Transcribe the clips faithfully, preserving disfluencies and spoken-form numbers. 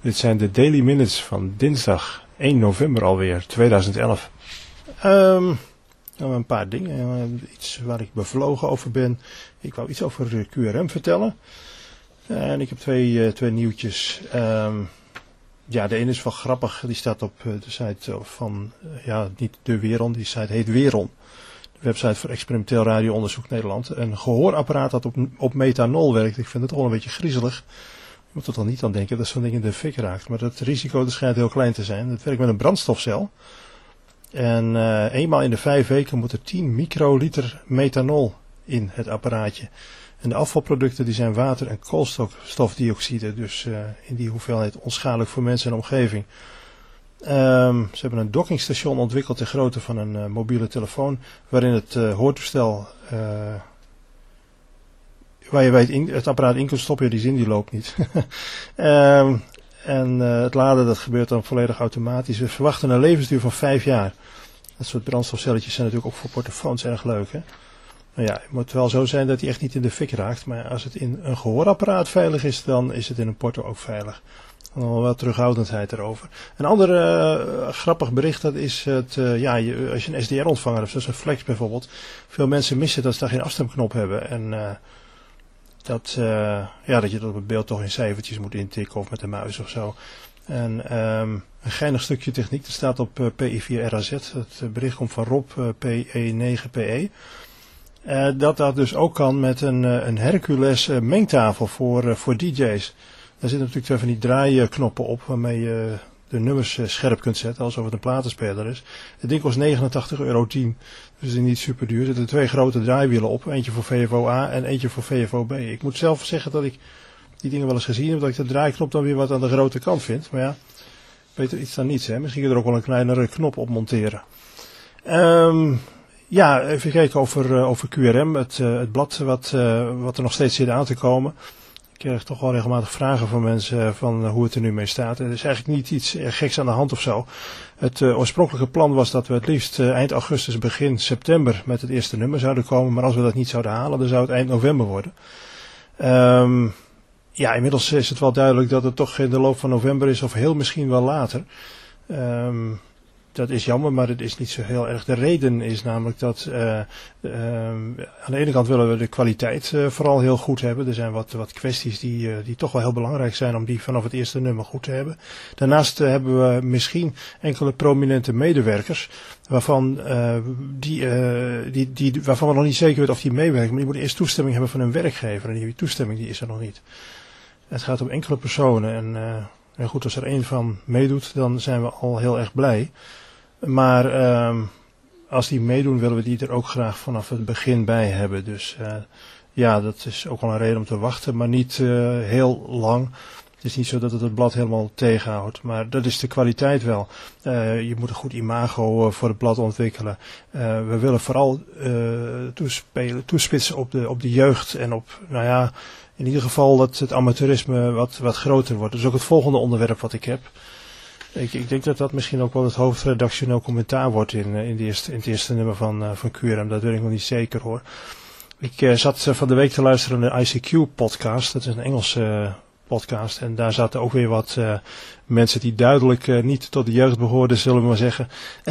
Dit zijn de Daily Minutes van dinsdag één november alweer, tweeduizend elf. Um, nou, een paar dingen, iets waar ik bevlogen over ben. Ik wou iets over Q R M vertellen. En ik heb twee, uh, twee nieuwtjes. Um, ja, de ene is wel grappig, die staat op de site van, uh, ja, niet De Weron, die site heet Weron. De website voor Experimenteel Radioonderzoek Nederland. Een gehoorapparaat dat op, op methanol werkt. Ik vind het al een beetje griezelig. Je moet er dan niet aan denken dat zo'n ding in de fik raakt. Maar het risico dat schijnt heel klein te zijn. Het werkt met een brandstofcel. En uh, eenmaal in de vijf weken moet er tien microliter methanol in het apparaatje. En de afvalproducten die zijn water en koolstofdioxide. Dus uh, in die hoeveelheid onschadelijk voor mensen en omgeving. Um, ze hebben een dockingstation ontwikkeld ter grootte van een uh, mobiele telefoon. Waarin het uh, hoortoestel... Uh, waar je bij het, in, het apparaat in kunt stoppen, ja, die zin die loopt niet. um, en uh, het laden dat gebeurt dan volledig automatisch. We verwachten een levensduur van vijf jaar. Dat soort brandstofcelletjes zijn natuurlijk ook voor portofoons erg leuk. Hè? Nou ja, het moet wel zo zijn dat hij echt niet in de fik raakt. Maar als het in een gehoorapparaat veilig is, dan is het in een porto ook veilig. Dan wel wat terughoudendheid erover. Een ander uh, grappig bericht, dat is het, uh, ja, je, als je een S D R-ontvanger hebt, zoals een Flex bijvoorbeeld. Veel mensen missen dat ze daar geen afstemknop hebben. En uh, dat, uh, ja, dat je dat op het beeld toch in cijfertjes moet intikken of met de muis of zo. En um, een geinig stukje techniek, dat staat op uh, P I vier R A Z. Het bericht komt van Rob, uh, P E negen P E. Uh, dat dat dus ook kan met een, uh, een Hercules uh, mengtafel voor, uh, voor D J's. Daar zitten natuurlijk twee van die draaiknoppen op waarmee je de nummers uh, scherp kunt zetten, alsof het een platenspeler is. Het ding kost negenentachtig euro tien, dus het is niet super duur. Er zitten twee grote draaiwielen op, eentje voor V F O A en eentje voor V F O B. Ik moet zelf zeggen dat ik die dingen wel eens gezien heb, dat ik de draaiknop dan weer wat aan de grote kant vind. Maar ja, beter iets dan niets, hè. Misschien kun je er ook wel een kleinere knop op monteren. Um, ja, even kijken over, uh, over Q R M, het, uh, het blad wat, uh, wat er nog steeds zit aan te komen. Ik krijg toch wel regelmatig vragen van mensen van hoe het er nu mee staat. Er is eigenlijk niet iets geks aan de hand of zo. Het uh, oorspronkelijke plan was dat we het liefst uh, eind augustus, begin september met het eerste nummer zouden komen. Maar als we dat niet zouden halen, dan zou het eind november worden. Um, ja, inmiddels is het wel duidelijk dat het toch in de loop van november is of heel misschien wel later. Um, Dat is jammer, maar het is niet zo heel erg. De reden is namelijk dat uh, uh, aan de ene kant willen we de kwaliteit uh, vooral heel goed hebben. Er zijn wat, wat kwesties die, uh, die toch wel heel belangrijk zijn om die vanaf het eerste nummer goed te hebben. Daarnaast uh, hebben we misschien enkele prominente medewerkers waarvan, uh, die, uh, die, die, waarvan we nog niet zeker weten of die meewerken. Maar die moeten eerst toestemming hebben van hun werkgever. En die toestemming die is er nog niet. Het gaat om enkele personen. En, uh, en goed, als er één van meedoet, dan zijn we al heel erg blij. Maar uh, als die meedoen, willen we die er ook graag vanaf het begin bij hebben. Dus uh, ja, dat is ook wel een reden om te wachten, maar niet uh, heel lang. Het is niet zo dat het het blad helemaal tegenhoudt, maar dat is de kwaliteit wel. Uh, je moet een goed imago uh, voor het blad ontwikkelen. Uh, we willen vooral uh, toespelen, toespitsen op de, op de jeugd en op, nou ja, in ieder geval dat het amateurisme wat, wat groter wordt. Dat is ook het volgende onderwerp wat ik heb. Ik, ik denk dat dat misschien ook wel het hoofdredactioneel commentaar wordt in, in, de eerste, in het eerste nummer van, uh, van Q R M. Dat weet ik nog niet zeker hoor. Ik uh, zat uh, van de week te luisteren naar de I C Q podcast. Dat is een Engelse uh, podcast. En daar zaten ook weer wat uh, mensen die duidelijk uh, niet tot de jeugd behoorden, zullen we maar zeggen.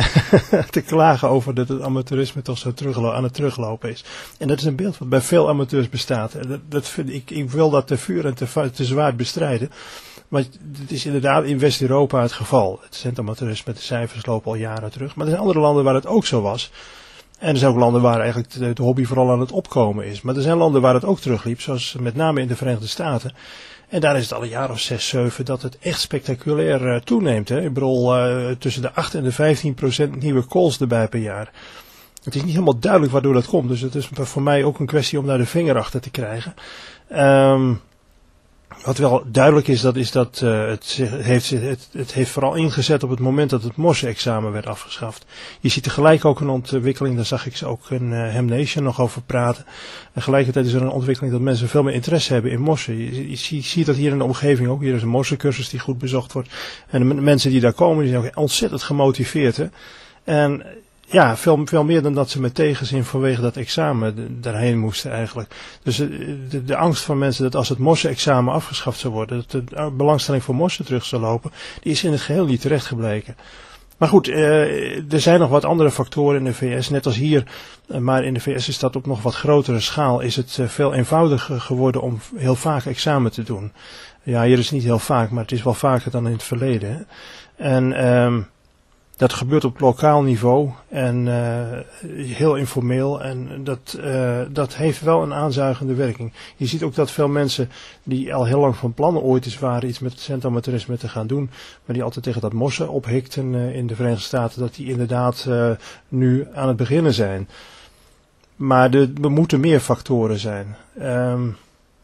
te klagen over dat het amateurisme toch zo teruglo- aan het teruglopen is. En dat is een beeld wat bij veel amateurs bestaat. En dat, dat vind ik, ik wil dat te vuur en te, te zwaar bestrijden. Maar het is inderdaad in West-Europa het geval. Het centramateurisme, de cijfers lopen al jaren terug. Maar er zijn andere landen waar het ook zo was. En er zijn ook landen waar eigenlijk de, de hobby vooral aan het opkomen is. Maar er zijn landen waar het ook terugliep, zoals met name in de Verenigde Staten. En daar is het al een jaar of zes, zeven dat het echt spectaculair uh, toeneemt. Hè? Ik bedoel, uh, tussen de acht en de vijftien procent nieuwe calls erbij per jaar. Het is niet helemaal duidelijk waardoor dat komt. Dus het is voor mij ook een kwestie om daar de vinger achter te krijgen. Um, Wat wel duidelijk is, dat is dat uh, het, heeft, het, het heeft vooral ingezet op het moment dat het Morse-examen werd afgeschaft. Je ziet tegelijk ook een ontwikkeling, daar zag ik ze ook in uh, Ham Nation nog over praten. En tegelijkertijd is er een ontwikkeling dat mensen veel meer interesse hebben in Morse. Je, je, je ziet dat hier in de omgeving ook. Hier is een Morse-cursus die goed bezocht wordt. En de mensen die daar komen, die zijn ook ontzettend gemotiveerd. Hè? En ja, veel, veel meer dan dat ze met tegenzin vanwege dat examen de, daarheen moesten eigenlijk. Dus de, de, de angst van mensen dat als het morse-examen afgeschaft zou worden, dat de belangstelling voor morse terug zou lopen, die is in het geheel niet terecht gebleken. Maar goed, uh, er zijn nog wat andere factoren in de V S, net als hier, uh, maar in de V S is dat op nog wat grotere schaal, is het uh, veel eenvoudiger geworden om heel vaak examen te doen. Ja, hier is het niet heel vaak, maar het is wel vaker dan in het verleden. Hè? En um, dat gebeurt op lokaal niveau en uh, heel informeel en dat, uh, dat heeft wel een aanzuigende werking. Je ziet ook dat veel mensen die al heel lang van plannen ooit eens waren iets met centamateurisme te gaan doen, maar die altijd tegen dat morse ophikten uh, in de Verenigde Staten, dat die inderdaad uh, nu aan het beginnen zijn. Maar de, er moeten meer factoren zijn. Um,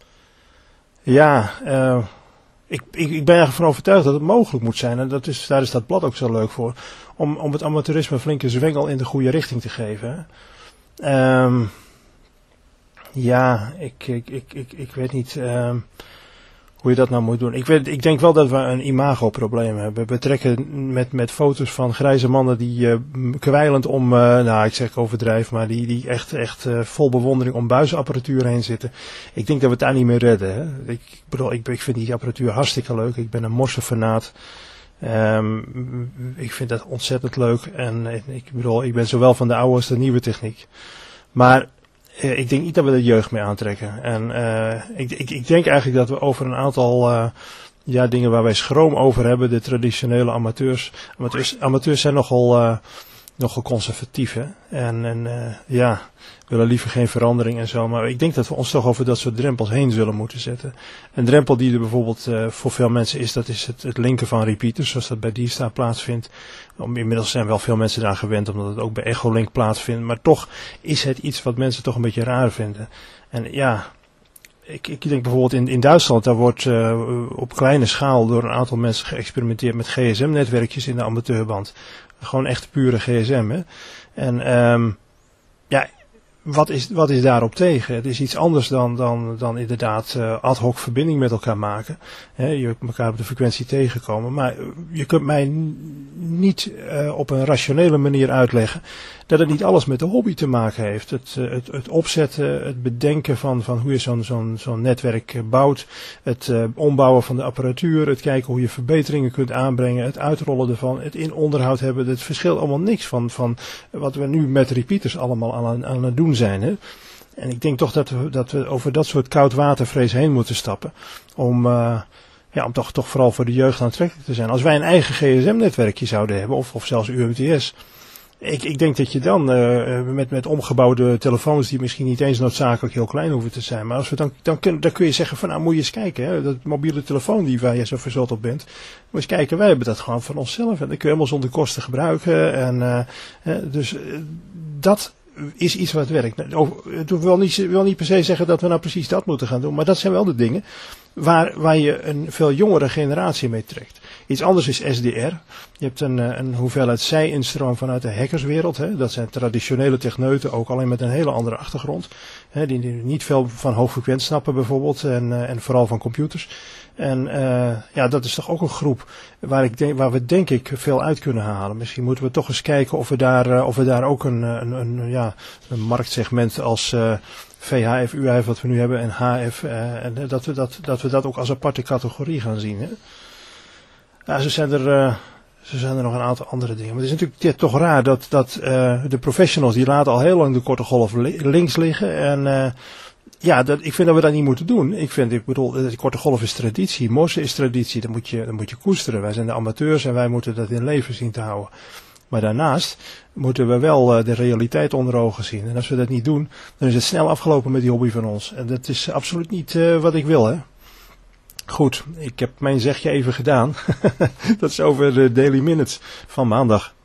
ja, uh, Ik, ik, ik ben ervan van overtuigd dat het mogelijk moet zijn, en dat is, daar is dat blad ook zo leuk voor, om, om het amateurisme een flinke zwengel in de goede richting te geven. Um, ja, ik, ik, ik, ik, ik weet niet um, hoe je dat nou moet doen. Ik, weet, ik denk wel dat we een imagoprobleem hebben. We trekken met, met foto's van grijze mannen die uh, kwijlend om, uh, nou ik zeg overdrijf, maar die, die echt, echt uh, vol bewondering om buizenapparatuur heen zitten. Ik denk dat we het daar niet meer redden. Hè. Ik bedoel, ik, ik vind die apparatuur hartstikke leuk. Ik ben een morsefanaat. Um, ik vind dat ontzettend leuk. En ik bedoel, ik ben zowel van de oude als de nieuwe techniek. Maar uh, ik denk niet dat we de jeugd mee aantrekken. En uh, ik, ik, ik denk eigenlijk dat we over een aantal uh, ja, dingen waar wij schroom over hebben, de traditionele amateurs. Amateurs, amateurs zijn nogal, uh, nogal conservatief. Hè? En, en uh, ja, willen liever geen verandering en zo. Maar ik denk dat we ons toch over dat soort drempels heen zullen moeten zetten. Een drempel die er bijvoorbeeld uh, voor veel mensen is, dat is het, het linken van repeaters, zoals dat bij D-Star plaatsvindt. Inmiddels zijn wel veel mensen daar gewend, omdat het ook bij Echolink plaatsvindt. Maar toch is het iets wat mensen toch een beetje raar vinden. En ja, ik, ik denk bijvoorbeeld in, in Duitsland, daar wordt uh, op kleine schaal door een aantal mensen geëxperimenteerd met G S M-netwerkjes in de amateurband. Gewoon echt pure G S M. Hè? En um, ja, wat is, wat is daarop tegen? Het is iets anders dan, dan, dan inderdaad uh, ad hoc verbinding met elkaar maken. He, je kunt elkaar op de frequentie tegenkomen. Maar je kunt mij n- niet uh, op een rationele manier uitleggen dat het niet alles met de hobby te maken heeft. Het, uh, het, het opzetten, het bedenken van, van hoe je zo'n, zo'n, zo'n netwerk bouwt. Het uh, ombouwen van de apparatuur. Het kijken hoe je verbeteringen kunt aanbrengen. Het uitrollen ervan. Het in onderhoud hebben. Het verschilt allemaal niks van, van wat we nu met repeaters allemaal aan, aan het doen zijn. Hè? En ik denk toch dat we, dat we over dat soort koudwatervrees heen moeten stappen. Om, uh, ja, om toch, toch vooral voor de jeugd aantrekkelijk te zijn. Als wij een eigen G S M-netwerkje zouden hebben, of, of zelfs U M T S. Ik, ik denk dat je dan uh, met, met omgebouwde telefoons die misschien niet eens noodzakelijk heel klein hoeven te zijn. Maar als we dan, dan, kun, dan kun je zeggen van nou moet je eens kijken. Hè, dat mobiele telefoon die waar je zo verzot op bent. Moet je eens kijken, wij hebben dat gewoon van onszelf. En dat kun je helemaal zonder kosten gebruiken. En, uh, uh, dus uh, dat is iets wat werkt. Het wil niet, wil niet per se zeggen dat we nou precies dat moeten gaan doen. Maar dat zijn wel de dingen waar, waar je een veel jongere generatie mee trekt. Iets anders is S D R. Je hebt een, een hoeveelheid zij-instroom vanuit de hackerswereld. Hè. Dat zijn traditionele techneuten, ook alleen met een hele andere achtergrond. Hè, die, die niet veel van hoogfrequent snappen bijvoorbeeld. En, uh, en vooral van computers. En uh, ja, dat is toch ook een groep waar, ik denk, waar we denk ik veel uit kunnen halen. Misschien moeten we toch eens kijken of we daar, uh, of we daar ook een, een, een, ja, een marktsegment als uh, V H F, U H F wat we nu hebben en H F. Uh, en dat we dat, dat we dat ook als aparte categorie gaan zien. Hè? Ja, zo zijn er, uh, zo zijn er nog een aantal andere dingen. Maar het is natuurlijk ja, toch raar dat, dat uh, de professionals die laten al heel lang de korte golf li- links liggen. En uh, ja, dat, ik vind dat we dat niet moeten doen. Ik vind, ik bedoel, de korte golf is traditie, morse is traditie. Dat moet je, dat moet je koesteren. Wij zijn de amateurs en wij moeten dat in leven zien te houden. Maar daarnaast moeten we wel uh, de realiteit onder ogen zien. En als we dat niet doen, dan is het snel afgelopen met die hobby van ons. En dat is absoluut niet uh, wat ik wil, hè. Goed, ik heb mijn zegje even gedaan. Dat is over de Daily Minutes van maandag.